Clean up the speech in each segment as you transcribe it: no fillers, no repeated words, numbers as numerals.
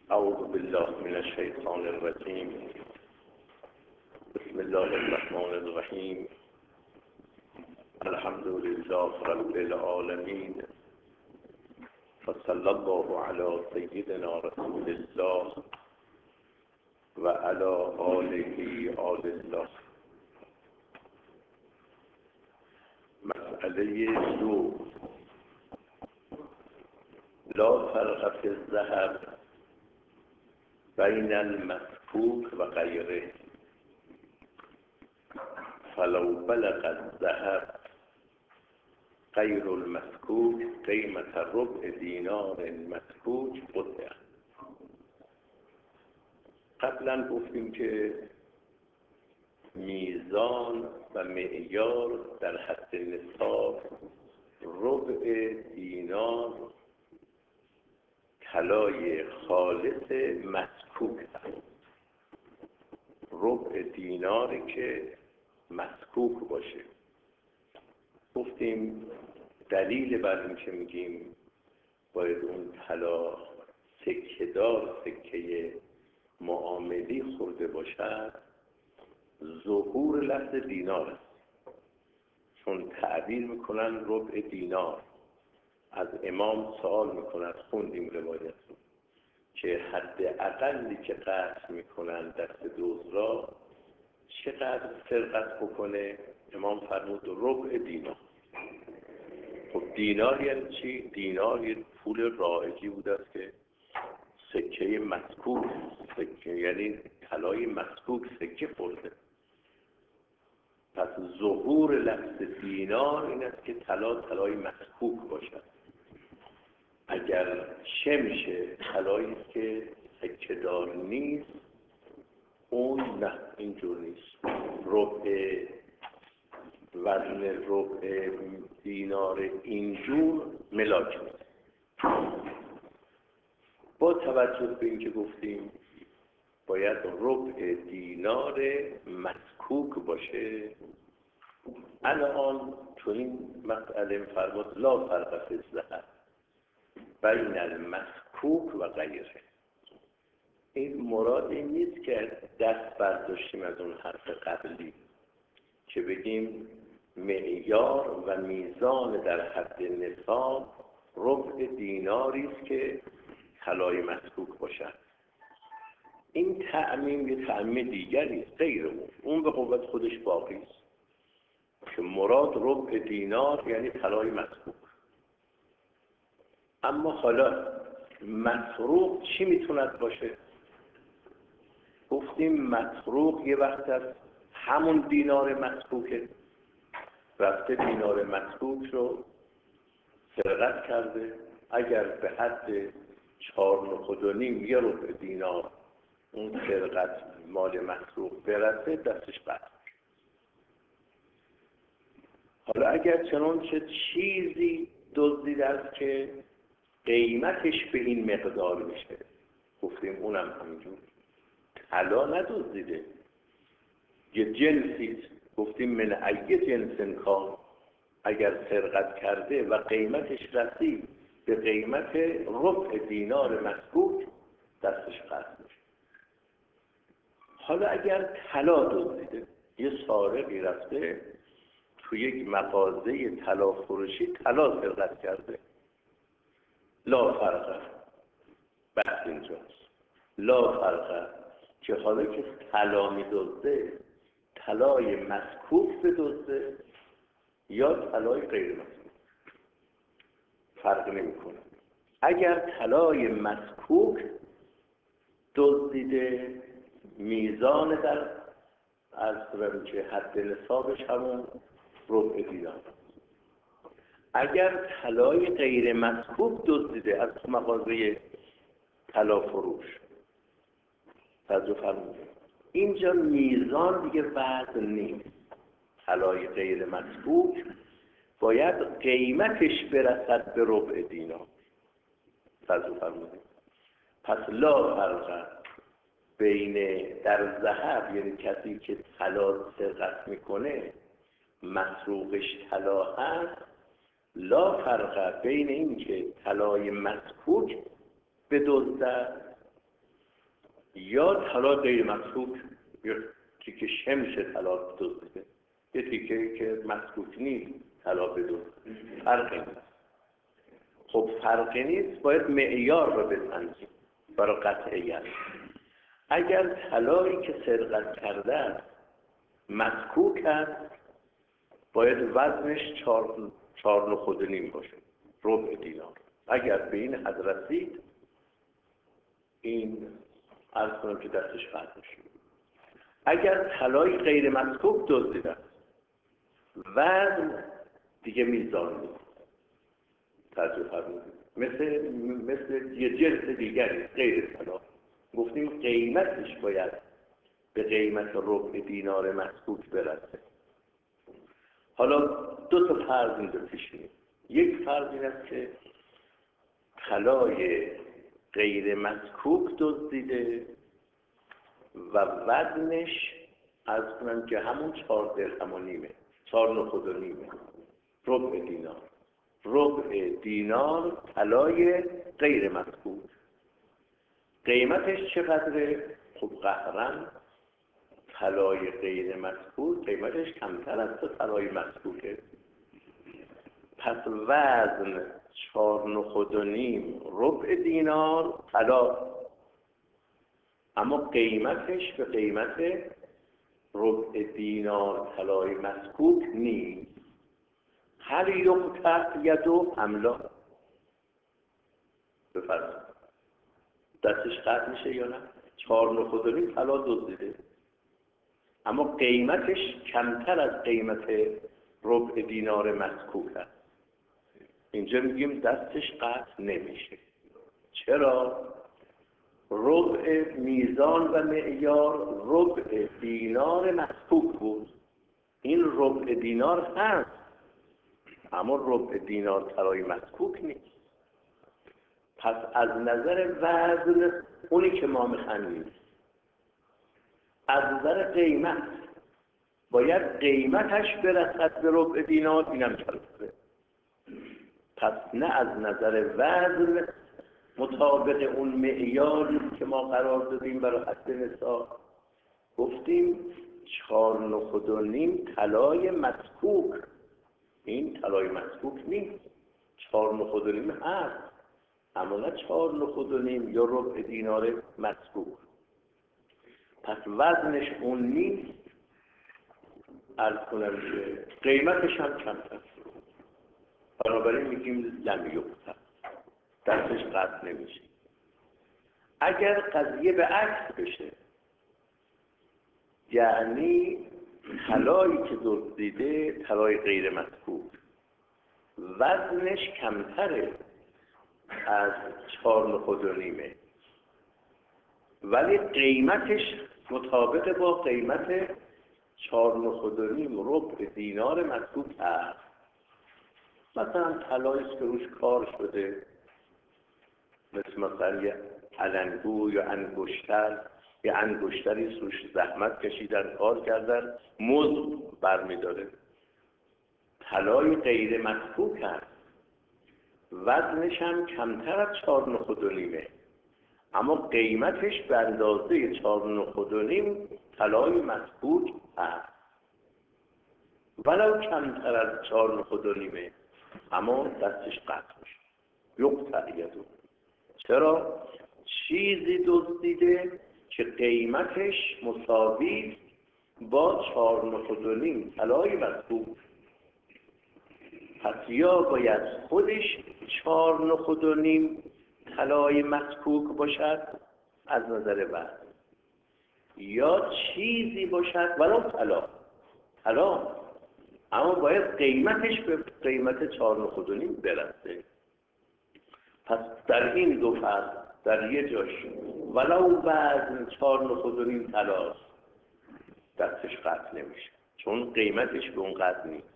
اعوذ بالله من الشیطان الرجیم. بسم الله الرحمن الرحیم. الحمد لله رب العالمین و صلی الله علی سیدنا رسول الله و علی آله آل الله. مسئله دو، لا فرق فی الذهب بین المسکوک و غیره فلو بلغ الذهب غیر المسکوک قیمت ربع دینار مسکوک قطع. قبلا گفتیم که میزان و معیار در حد نصاب ربع دینار طلای خالص مسکوک است. ربع دیناری که مسکوک باشه. گفتیم دلیل بر این که میگیم باید اون طلا سکه دار، سکه معاملی خورده باشد، ظهور لفظ دینار است. چون تعبیر میکنن ربع دینار، از امام سوال میکنن، خوندیم روایت رو که حد اقلی که قطع میکنن دست دوز را چقدر سرقت بکنه؟ امام فرمود ربع دینار. خب دینار یعنی چی؟ دینار یه پول رایجی بوده است که سکه مسکوک، سکه یعنی طلای مسکوک سکه خورده. پس ظهور لفظ دینار این است که طلای مسکوک باشد. اگر شمشه طلایی است که سکه دار نیست، اون نه، اینجور نیست. وزن ربع دینار اینجور ملاک نیست. با توجه به این که گفتیم باید ربع دینار مسکوک باشه، الان تو این مسئله فرمود لا فرق فی الذهب بین المسکوک و غیره. این مراد این نیست که دست برداشتیم از اون حرف قبلی که بگیم معیار و میزان در حد نصاب ربع دیناری است که طلای مسکوک باشد. این تعمیم یه تعمیم دیگری است غیر اون به قوت خودش باقی است که مراد ربع دینار یعنی طلای مسکوک. اما حالا مسروق چی میتوند باشه؟ گفتیم مسروق یه وقت از همون دینار مسکوکه، رفته دینار مسکوک رو سرقت کرده. اگر به حد 4.5 یه ربع دینار اون سرقت مال مسروق برسه دستش قطع. حالا اگر چنانچه چیزی دزدیده است که قیمتش به این مقدار میشه، گفتیم اونم همینجور طلا ندزدیده، یه جنسی، گفتیم من ای جنس کان، اگر سرقت کرده و قیمتش رسید به قیمت ربع دینار مسکوک دستش قطع میشه. حالا اگر طلا دزدیده، یه سارقی رفته تو یک مغازه طلا فروشی طلا سرقت کرده، لا فرقه، بحث اینجاست. لا فرقه که حالا که طلا می‌دزده طلای مسکوک بدزده یا طلای غیر مسکوک فرق نمی‌کنه. اگر طلای مسکوک دزدیده، میزان در از که حد نصابش همون ربع دینار. اگر طلای غیر مسکوک دزدیده از مغازه طلا فروش، توجه فرمودید اینجا میزان دیگه وزن نیست. طلای غیر مسکوک باید قیمتش برسد به ربع دینار. توجه فرمودید. پس لا فرق بین در ذهب، یعنی کسی که طلا سرقت میکنه مسروقش طلا هست، لا فرق بین این که طلای مسکوک بدزدد یا طلا غیر مسکوک، یا تیکه شمش طلا دزدیده، یه تیکه که مسکوک نیست طلا بدزد، فرقی نیست. خب فرقی نیست، باید معیار رو بسنجیم برای قطعیت. اگر طلایی که سرقت کرده است مسکوک است، باید وزنش 4.5 باشه، ربع دینار. اگر به این حد رسید، این عرض کنم که دستش قطع میشه. اگر طلای غیر مسکوک دزدیده است، وزن دیگه میزان نیست. توجه فرمودید؟ مثل یه جنس دیگری غیر طلا، گفتیم قیمتش باید به قیمت ربع دینار مسکوک برسه. حالا دو تا فرض اینجا پیش میاد. یک فرض این است که طلای غیر مسکوک دزدیده و وزنش عرض کنم که همون 4 درهم و نیمه، 4.5 ربع دینار. ربع دینار طلای غیر مسکوک. قیمتش چقدره؟ خب قهرن طلای غیر مسکوک قیمتش کمتر از طلای مسکوکه. پس وزن 4.5 ربع دینار طلا، اما قیمتش به قیمت ربع دینار طلای مسکوک نیست. هل یقطع یدو ام لا؟ بفرمایید دستش قطع میشه یا نه؟ 4.5 طلا دزدیده، اما قیمتش کمتر از قیمت ربع دینار مسکوک است. اینجا میگیم دستش قطع نمیشه. چرا؟ ربع میزان و معیار ربع دینار مسکوک بود. این ربع دینار هست، اما ربع دینار طلای مسکوک نیست. پس از نظر وزن اونی که ما میخوایم، از نظر قیمت باید قیمتش برسد به ربع دینار، اینم کلفه. پس نه از نظر وزن مطابق اون معیاری که ما قرار دادیم برای حد نصاب، گفتیم 4.5 طلای مسکوک. این طلای مسکوک نیست، 4.5 هست، اما نه 4.5 یا ربع دینار مسکوک. پس وزنش اون نیست، عرض کنم که قیمتش هم کمتر، بنابراین میگیم لم یقطع، دستش قطع نمیشه. اگر قضیه به عکس بشه، یعنی طلایی که دزدیده طلای غیر مسکوک، وزنش کمتره از 4.5 ولی قیمتش مطابق با قیمت 4.5 ربع دینار مسکوک هست. مثلا طلاییست که روش کار شده، مثلا یه علنگو یا انگشتر، یه انگشتری روش زحمت کشیدن، کار کردن، مزد برمیداره، طلای غیر مسکوک هست، وزنش هم کمتر از 4.5 اما قیمتش به اندازه 4.5 طلای مسکوک هست، ولو کمتر از 4.5 اما دستش قطع میشه. یقطع یدو. چرا؟ چیزی دزدیده که قیمتش مساوی با 4.5 طلای مسکوک. پس یا باید خودش 4.5 طلای مسکوک باشد از نظر وزن، یا چیزی باشد ولو طلا، اما باید قیمتش به قیمت 4.5 برسه. پس در این دو فرض در یه جاش ولو وزن 4.5 طلاست، دستش قطع نمیشه چون قیمتش به اون قدر نیست.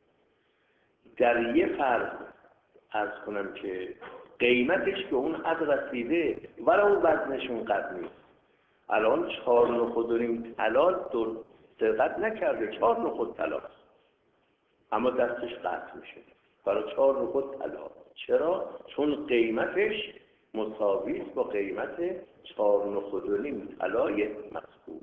در یه فرض عرض کنم که قیمتش به اون حد رسیده ولو وزنش اون قدر نیست. الان 4.5 طلا سرقت نکرده، 4 طلاست، اما دستش قطع میشه برای 4 طلا. چرا؟ چون قیمتش مساوی است با قیمت 4.5 طلای مسکوک.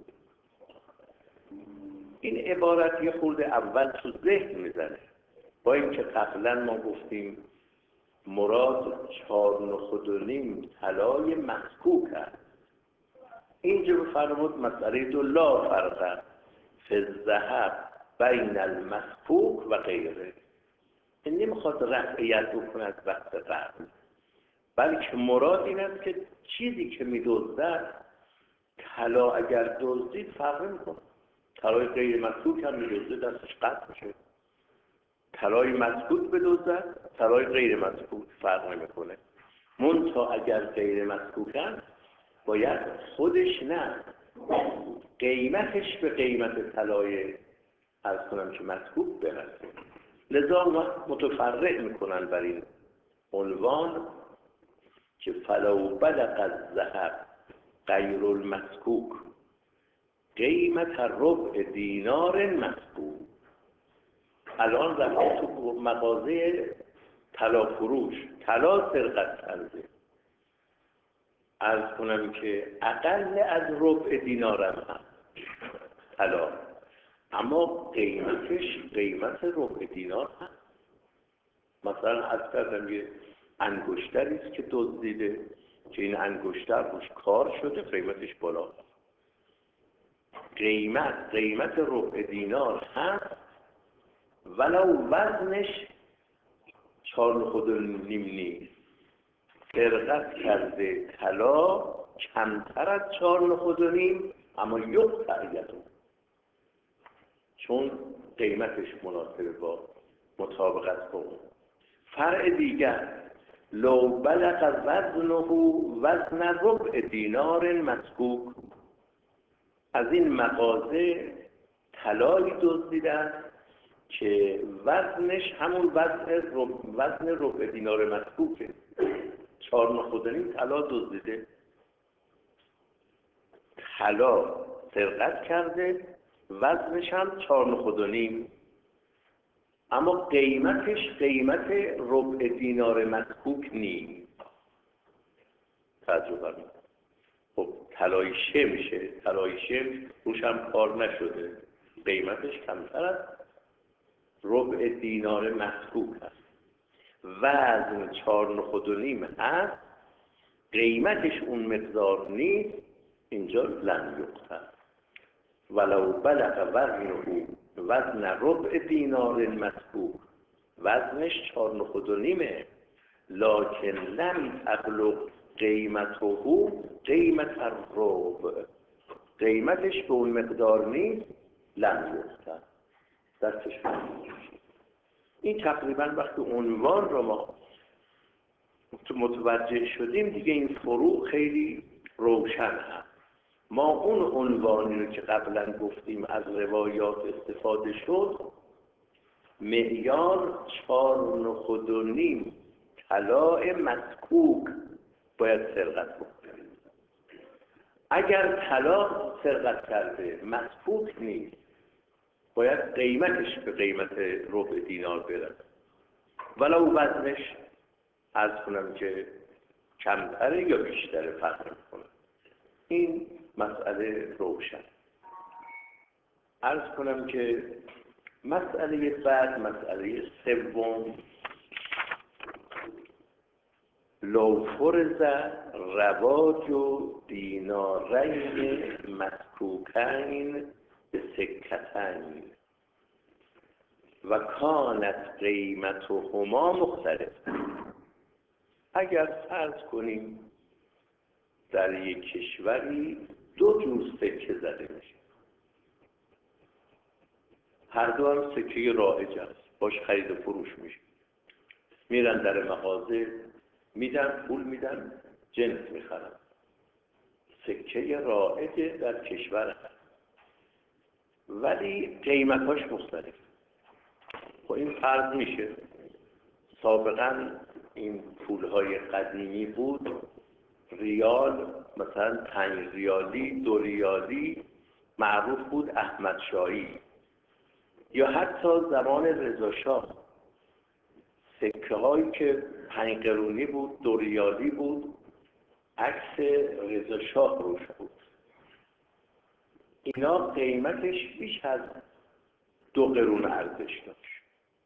این عبارت یه خورده اول تو ذهن میزنه، با اینکه قبلا ما گفتیم مراد 4.5 طلای مسکوک است. اینجا بفرمود مسئله دو لا فرق فی الذهب بین المسکوک و غیره. این نمیخواد رفعیت بکنه از بحث قبل، بلکه مراد این است که چیزی که می‌دزدد، طلا اگر دزدید فرق نمی‌کنه. طلای غیر مسکوک هم می‌دزده دستش قطع میشه. طلای مسکوک بدزدد، طلای غیر مسکوک فرق نمی‌کنه. منتها اگر غیر مسکوک هم باید خودش نه قیمتش به قیمت طلای عرض کنم که مسکوک برسه. لذا متفرع میکنن بر این عنوان که فلو بلغ الذهب غیر المسکوک قیمت ربع دینار مسکوک. الان رفتم تو مغازه طلا فروش، طلا سرقت کرده، عرض کنم که اقل از ربع دینارم هست طلا، اما قیمتش قیمت ربع دینار هست. مثلا از کردم یه انگشتری است که دزدیده که این انگشتر روش کار شده، قیمتش بالا، قیمت ربع دینار هست، ولو وزنش 4.5 نیست. سرقت کرده طلا کمتر از 4.5، اما یقطعیتون، چون قیمتش مناسب با مطابقت با اون. فرع دیگر لو بلغ وزنه وزن ربع دینار مسکوک، از این مغازه طلایی دزدیدن که وزنش همون وزن ربع دینار مسکوکه. 4.5 طلا دزدیده، طلا سرقت کرده، وزنش هم 4.5، اما قیمتش قیمت ربع دینار مسکوک نیست. تجربه می خب طلای شمشه، طلای شمش روش هم کار نشده، قیمتش کمتر از ربع دینار مسکوک هست، وزن 4.5 هست، قیمتش اون مقدار نیست. اینجا لم یقطع ولو بلغ وزنه وزن ربع دینار مسکوک، وزنش 4.5، لکن لم تبلغ قیمته قیمت الربع، قیمتش به اون مقدار نیست، لم یقطع، دستش بگیرید. این تقریبا وقتی عنوان رو ما متوجه شدیم دیگه این فروع خیلی روشن هست. ما اون عنوانی رو که قبلا گفتیم از روایات استفاده شد، معیار 4.5 طلاء مسکوک باید سرقت بکنه. اگر طلا سرقت کرده مسکوک نیست، باید قیمتش به قیمت ربع دینار برسه، ولو وزنش عرض کنم که کمتره یا بیشتره فرق نمی‌کنه. این مسئله روشن. عرض کنم که مسئله بعد، مسئله سوم، لو فرض رواج دینارین مسکوکین به سکتین و کانت قیمتهما مختلف. اگر فرض کنیم در یک کشوری 2 جور سکه زده میشه، هر دو هم سکه رایج است، باش خرید و فروش میشه، میرن در مغازه میدن، پول میدن، جنس میخرن، سکه رایج در کشور هست، ولی قیمتاش مختلف. خب این فرض میشه. سابقا این پولهای قدیمی بود، ریال مثلا 5 ریالی، 2 ریالی معروف بود احمدشاهی، یا حتی زمان رضاشاه سکه هایی که 5 قرونی بود، 2 ریالی بود، عکس رضا شاه روش بود. اینا قیمتش بیش از 2 قرون ارزش داشت.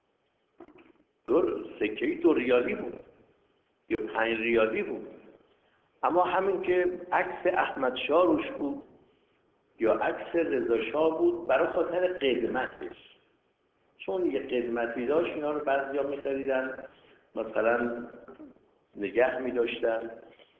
سکه‌ای 2 ریالی بود یا 5 ریالی بود، اما همین که عکس احمد شاه روش بود یا عکس رضا شاه بود، برای خاطر قدمتش، چون یه قدمتی داشت، اینا رو بعضیا می‌خریدن، مثلا نگه می‌داشتن،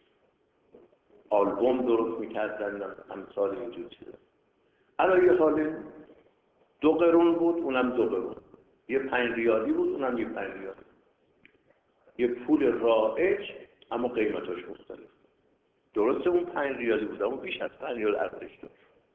آلبوم درست می‌کردن، امثال اینجور چیزا. الان یه حال 2 قرون بود، اونم 2 قرون، یه 5 ریالی بود، اونم یه 5 ریالی. یه پول رایج اما قیمتاش مختلف. درسته اون 5 ریالی بود اما بیش از 5 ریال ارزش داشت.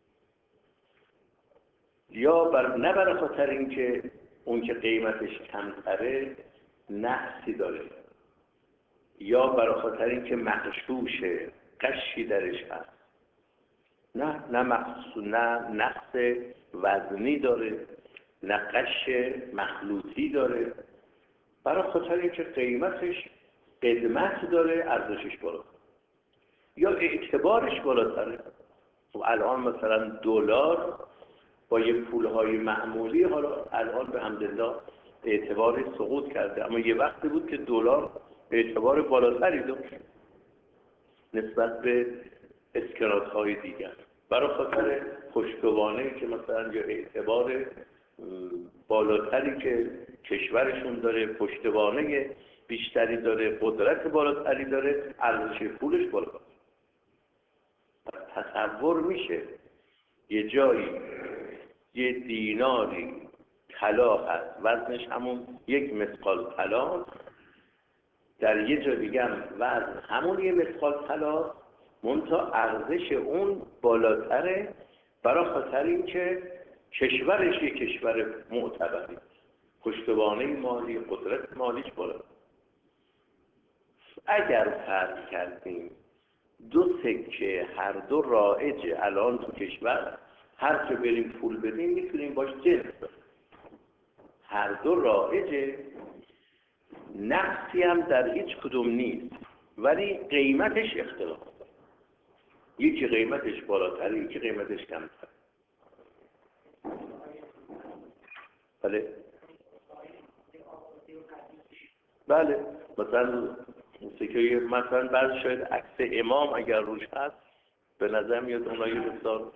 یا نه برای خاطر اینکه اون که قیمتش کمتره نقصی داره، یا برای خاطر اینکه مغشوشه، قشی درش هست. نه نقص وزنی داره، نه قش مخلوطی داره، برای خاطر اینکه قیمتش قدمت داره، ارزشش بالاتره یا اعتبارش بالاتره. خب الان مثلا دلار با یه پولهای معمولی، حالا الان به حمدالله اعتبارش سقوط کرده، اما یه وقتی بود که دلار اعتبار بالاتری داشت نسبت به اسکناس‌های دیگر، برای خاطر پشتوانه‌ای که مثلا یا اعتبار بالاتری که کشورشون داره، پشتوانه بیشتری داره، قدرت بالاتری داره، ارزش پولش بالاتر. تصور میشه یه جایی یه دیناری طلا هست، وزنش همون 1 مثقال طلا، در یه جا دیگه هم وزن همون 1 مثقال طلا، منتها ارزش اون بالاتره، برای خاطر اینکه کشورش یه کشور معتبری، پشتوانه مالی، قدرت مالیش بالاتر. اگر فرض کردیم 2 سکه هر دو رایجه الان تو کشور، هر که بریم پول بدیم میتونیم باش جنس کنیم، هر دو رایجه، نقصی هم در هیچ کدوم نیست، ولی قیمتش اختلاف داره، یکی قیمتش بالاتره، یکی قیمتش کمتره. بله مثلا سکه، مثلا بعضی شاید عکس امام اگر روش هست، به نظر میاد اونها یه بسیار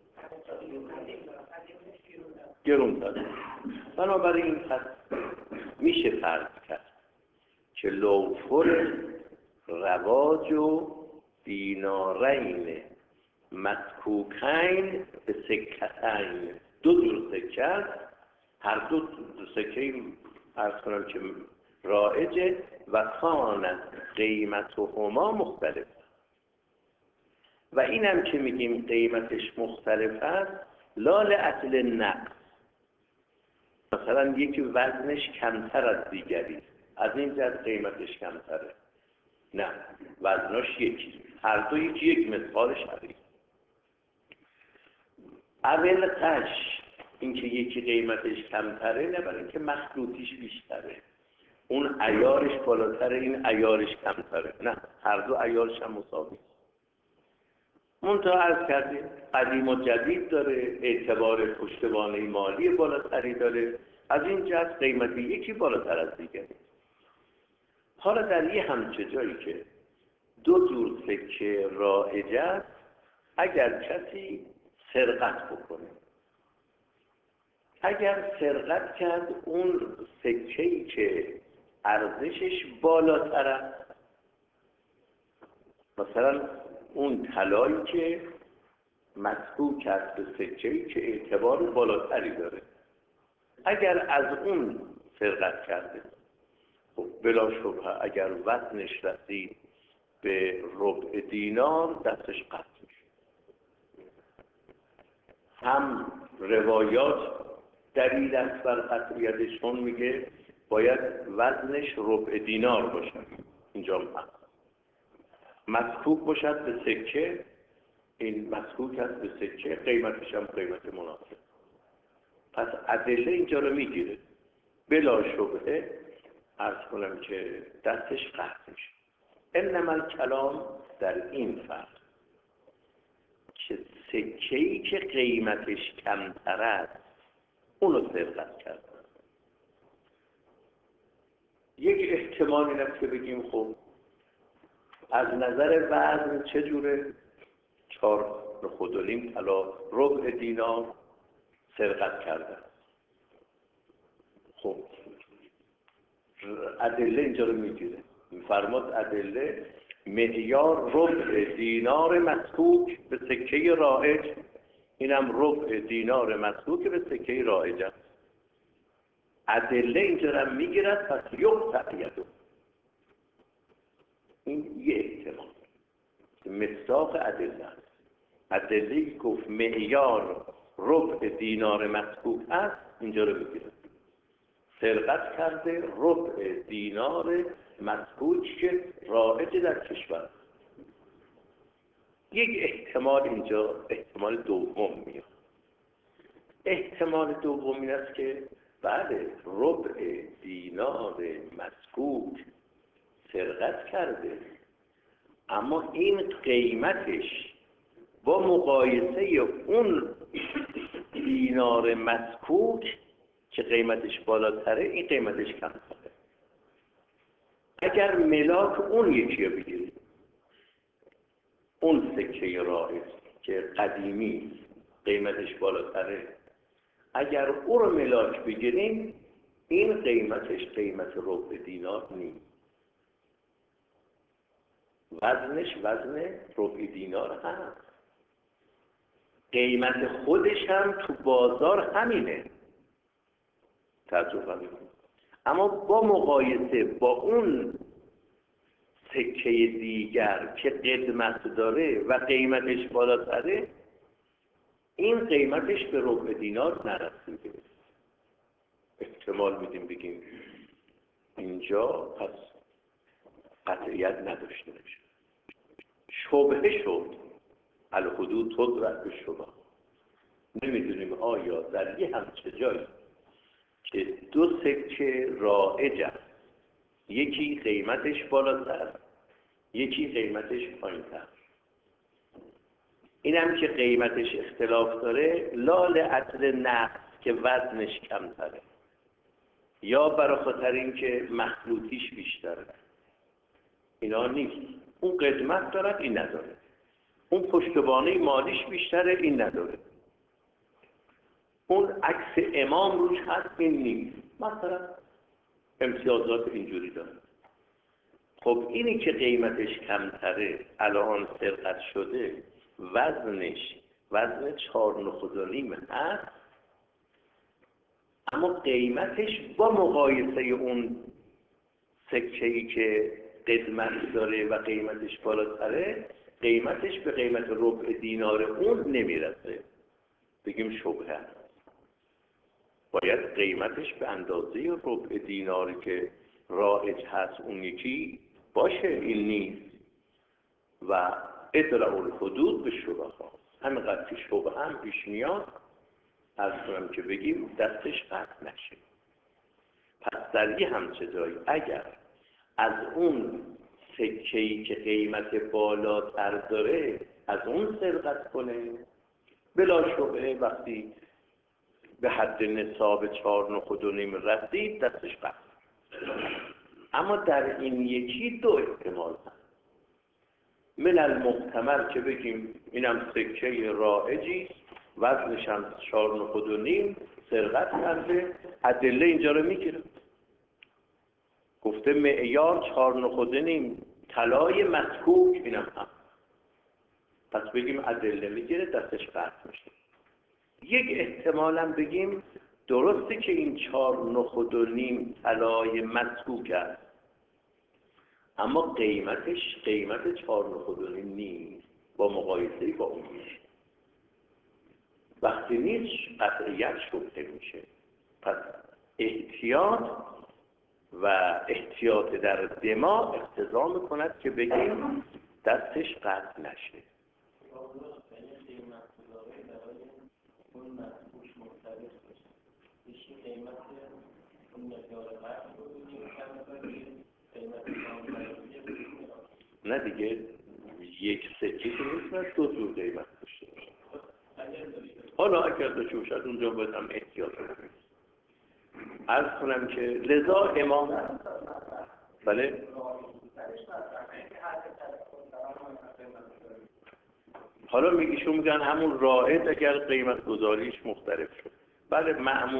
گرون‌تره. بنابراین میشه فرض کرد که لوفر رواج و دینارین مسکوکین به سکتین، 2 جور سکه است، هر دو سکه عرض کنم که رایجه و کانت قیمتهما مختلف، و اینم که میگیم قیمتش مختلف است لا لأجل نقص، مثلا یکی وزنش کمتر از دیگری از این جهت قیمتش کمتره، نه، وزناش یکی، هر دو یکی 1 مثقال شقیق. اول قش، اینکه یکی قیمتش کمتره، نه برای اینکه مخلوطیش بیشتره، اون عیارش بالاتره، این عیارش کمتره، نه، هر دو عیارش هم مساوی. منتها عرض کردیم قدیم و جدید داره، اعتبار پشتوانه مالی بالاتری داره، از این جهت قیمتی یکی بالاتر از دیگری. حالا در یه همچه جایی که 2 جور سکه رایج است، اگر کسی سرقت بکنه، اگر سرقت کرد اون سکه‌ای که ارزشش بالاتر است، مثلا اون طلایی که مسکوک است به سکه‌ای که اعتبار بالاتری داره، اگر از اون سرقت کرده، خب بلا شبهه اگر وزنش رسید به ربع دینار دستش قطع میشه. هم روایات دلیل است بر قطعیتشون، میگه باید وزنش ربع دینار باشد، اینجا مسکوک باشد به سکه، این مسکوک است به سکه، قیمتش هم قیمت مناسب. پس ادله اینجا رو میگیره، بلا شبهه عرض کنم که دستش قطع میشه. انما الکلام در این فرق که سکه‌ای که قیمتش کمتر است اونو سرقت کردن. یک احتمال این است که بگیم خب از نظر وزن چجوره؟ 4.5 طلا ربع دینار سرقت کردن. خب ادله اینجا رو میگیره، میفرماد ادله معیار ربع دینار مسکوک به سکه رائج، اینم ربع دینار مسکوک به سکه رائج است. ادله اینجا رو میگیرد، پس یقطع یده. این یه احتمال مصداق ادله است. ادله گفت معیار ربع دینار مسکوک است، اینجا رو میگیرد سرقت کرده ربع دینار مسکوک که رایج در کشور. یک احتمال اینجا احتمال دوم میاد. احتمال دوم این است که بله ربع دینار مسکوک سرقت کرده، اما این قیمتش با مقایسه اون دینار مسکوک که قیمتش بالاتره این قیمتش کمتره. اگر ملاک اون یکی رو بگیرید، اون سکه رائج که قدیمی قیمتش بالاتره، اگر او رو ملاک بگیریم این قیمتش قیمت ربع دینار نیست، وزنش وزن ربع دینار هست، قیمت خودش هم تو بازار همینه. تعجب نکنید. اما با مقایسه با اون سکه دیگر که قدمت داره و قیمتش بالاتره، این قیمتش به ربع دینار نرسیده. احتمال میدیم بگیم اینجا پس قطعیت نداشته باشه. شبهه شد، الحدود تدرک به شبهه. نمیدونیم آیا در یه همچه جایی که دو سکه رائج است، یکی قیمتش بالاتر یکی قیمتش پایین‌تر، اینم که قیمتش اختلاف داره لال اصل نقص که وزنش کمتره، یا برای خاطر این که مخلوطیش بیشتره، اینا نیست. اون قدمت دارد این نداره، اون پشتوانه مالیش بیشتره این نداره، اون عکس امام روش هست این نیست، مثلا امتیازات اینجوری داره. خب اینی که قیمتش کمتره الان سرقت شده، وزنش وزن 4.5 هست، اما قیمتش با مقایسه اون سکه‌ای که قدمت داره و قیمتش بالاتره، قیمتش به قیمت ربع دینار اون نمیرسه. بگیم شبهه. باید قیمتش به اندازه ربع دیناری که رایج هست اون یکی باشه، این نیست. و ادرع الحدود به شبهه. همینقدر که شبهه هم پیش میاد از کنم که بگیم دستش قطع نشه. پس در یه همچه جایی اگر از اون سکه‌ای که قیمت بالاتر داره از اون سرقت کنه، بلا شبهه وقتی به حد نصاب 4.5 رسید دستش قطع. اما در این یکی دو احتمال هست. من المحتمل که بگیم اینم سکه رائجی وزنش هم 4.5 سرقت کرده، ادله اینجا رو میگیره، گفته معیار 4.5 طلای مسکوک اینم هم، پس بگیم ادله میگیره دستش قطع میشه. یک احتمالم بگیم درسته که این 4.5 طلای مسکوک است، اما قیمتش قیمت 4.5 نیست با مقایسه با اون میشه. وقتی نیست قطعیت شبهه میشه. پس احتیاط و احتیاط در دماغ اقتضا میکند که بگیم دستش قطع نشه. نه دیگه یک سکه که میتونه 2 جور قیمت داشته باشه. حالا اگر داشته باشد اونجا باید هم احتیاط کنیم. عرض کنم که لذا امام بله حالا میگیشون میگن همون رائد اگر قیمت گذاریش مختلف شد. بله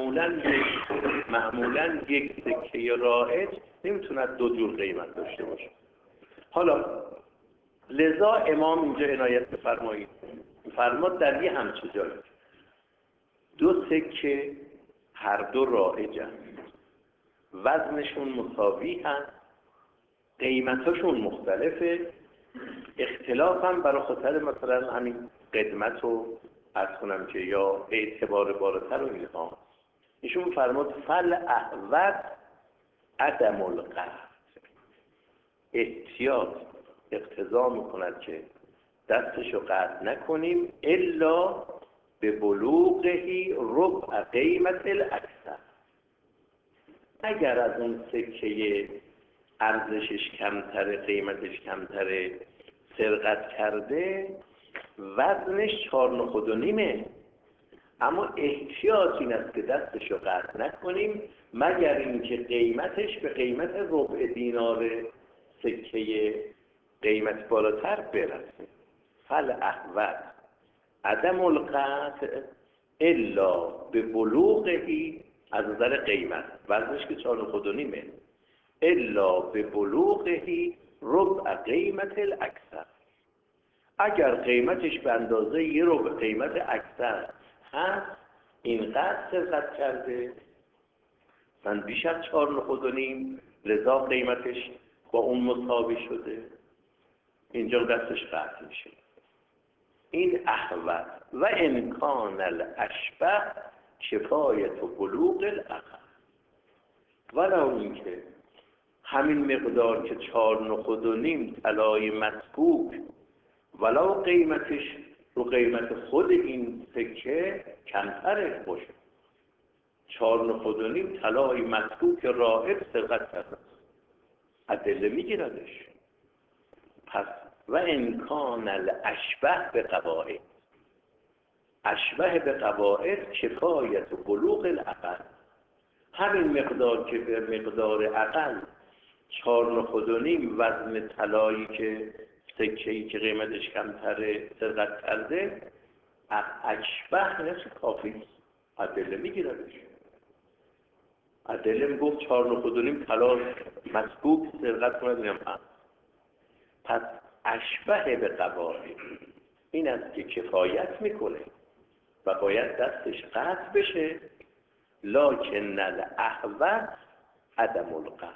معمولا یک سکه رائد نمیتونه 2 جور قیمت داشته باشه. حالا لذا امام اینجا عنایت بفرمایید، فرماد در یه همچه جایی 2 سکه هر دو رائجن، وزنشون مساوی هست، قیمتاشون مختلفه، اختلاف هم برای خاطر مثلا همین قدمت و عرض کنم که یا اعتبار بالاتر و اینها. ایشون فرمود فل احوط عدم القطع، احتیاط اقتضا میکند که دستشو قطع نکنیم الا به بلوغهی ربع قیمت الاکثر. اگر از اون سکه ارزشش کمتره، قیمتش کمتره، سرقت کرده، وزنش 4.5، اما احتیاط این است که دستشو قطع نکنیم مگر اینکه قیمتش به قیمت ربع دینار سکه قیمت بالاتر برسه. فل احوط عدم القطع الا به بلوغهی، از نظر قیمت وزنش که 4.5 الا به بلوغهی ربع قیمت الاکثر. اگر قیمتش به اندازه یه ربع قیمت اکثر هست، اینقدر سرقت کرده من بیش از 4.5 لذا قیمتش با اون مساوی شده، اینجا دستش قطع میشه. این احوط و امکان الاشبه کفایت و بلوغ الاقل. ولو اینکه همین مقدار که 4.5 طلای مسکوک ولو قیمتش رو قیمت خود این سکه کمتره باشه، 4.5 طلای مسکوک رائد سرقت کرده، ادله میگیردش. پس و امکان الاشبه به قواعد، اشبه به قواعد کفایت و بلوغ الاقل، همین مقدار که به مقدار اقل 4.5 وزن طلایی که سکه‌ای که قیمتش کمتره سرقت کرده، اشبه نفس کافی ادله میگیردش. ادله میگفت 4.5 طلا مسکوک سرقت کنه هم. پس اشبه به قواعد این است که کفایت میکنه و باید دستش قطع بشه، لکن الاحوط عدم القطع.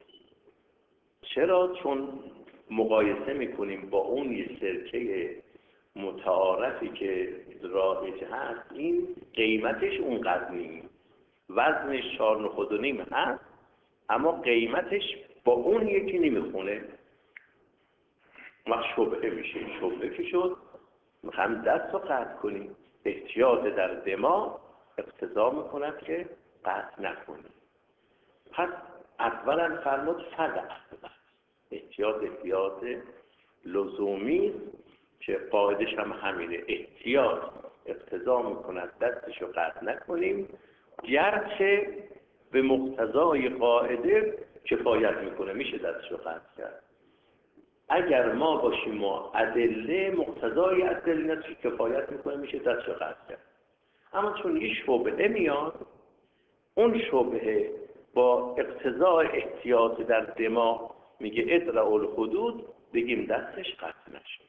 چرا؟ چون مقایسه میکنیم با اون یه سرکه متعارفی که رایج هست، این قیمتش اونقدر نیست، وزنش 4.5 هست اما قیمتش با اون یکی نمیخونه، ما شبهه میشه. شبهه که شد هم دست رو قطع کنیم، احتیاط در دماغ اقتضا میکند که قطع نکنیم. پس اولا فرمود فل احتیاط لزومی که قاعدش هم همینه، احتیاط اقتضا میکند دستش رو قطع نکنیم، گرچه به مقتضای قاعده کفایت میکنه، میشه دستش رو قطع کرد. اگر ما باشیم و ادله مقتضای ادله نتیجه کفایت میکنه، میشه دستش رو قطع کرد. اما چون یه شبهه میاد، اون شبهه با اقتضای احتیاط در دماغ میگه ادرع الحدود، بگیم دستش قطع نشه.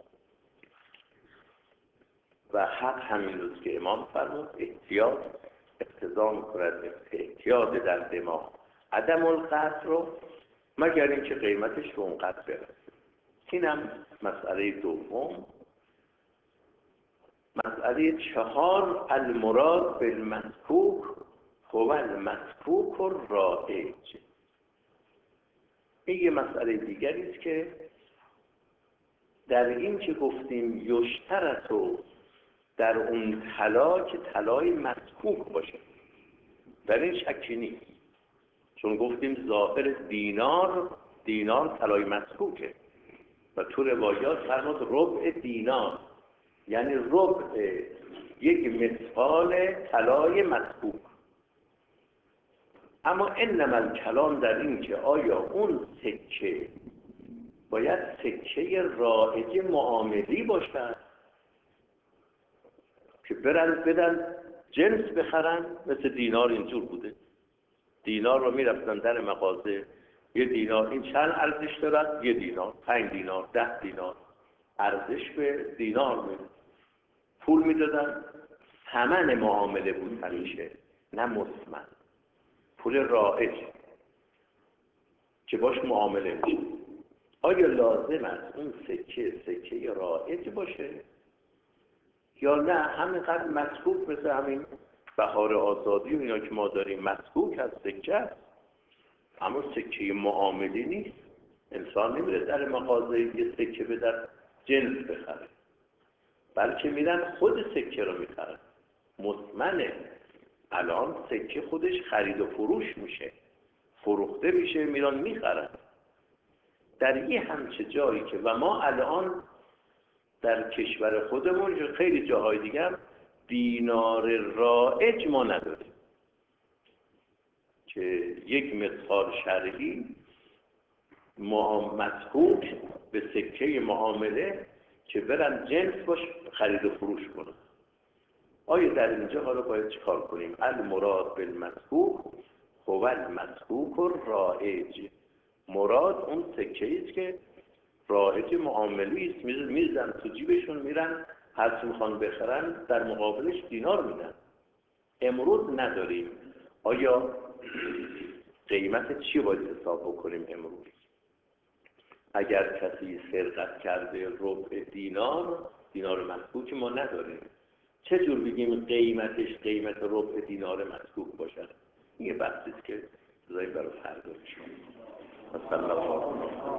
و حق همین روز که امام فرمود احتیاط اقتضا میکند، احتیاط در دماغ عدم القطع رو، مگر اینکه قیمتش به اون قطع برسه. اینم مسئله دوم. مسئله 4 المراد بالمسکوک هو المسکوک الرائج. این یه مسئله دیگری است که در این که گفتیم یشترطو در اون طلا که طلای مسکوک باشه، در این شکی نیست، چون گفتیم ظاهر دینار طلای مسکوکه. و تو روایات فرمود ربع دینار، یعنی ربع یک مثقال طلای مسکوک. اما انما الکلام در این که آیا اون سکه باید سکه رایج معاملی باشد که برن بدن جنس بخرن؟ مثل دینار اینجور بوده. دینار رو میرفتن در مغازه، یه دینار این چند ارزش دارد؟ 1 دینار، 5 دینار، 10 دینار ارزش به دینار میده. پول میدادن، ثمن معامله بود همیشه، نه مثمن. پول رایج که باش معامله میشه. آیا لازم است اون سکه رایج باشه یا نه همینقدر مسکوک، مثل همین بهار آزادی و اینا که ما داریم مسکوک از سکه است، اما سکه معاملی نیست. انسان نمیره در مغازه یه سکه به در جنس بخره، بلکه میرن خود سکه رو میخرن. مثمنه. الان سکه خودش خرید و فروش میشه، فروخته میشه، میرن میخرن. در یه همچه جایی که و ما الان در کشور خودمون خیلی جاهای دیگه هم دینار رایج ما نداریم که یک مثقال شرعی مسکوک به سکه معامله که برن جنس باش خرید و فروش کنن. آیا در اینجا حالا باید چیکار کنیم؟ المراد بالمسکوک هو المسکوک الرایج. مراد اون سکه است که رایج معاملی است، میزن تو جیبشون، میرن هر چی میخوان بخرن، در مقابلش دینار میدن. امروز نداریم. آیا قیمت چی باید حساب بکنیم امروز؟ اگر کسی سرقت کرده ربع دینار مسکوک ما نداریم، چه جور بگیم قیمتش قیمت ربع دینار مسکوک باشد؟ این بحثی است که بذاریم برای فردا بشیم. مثلا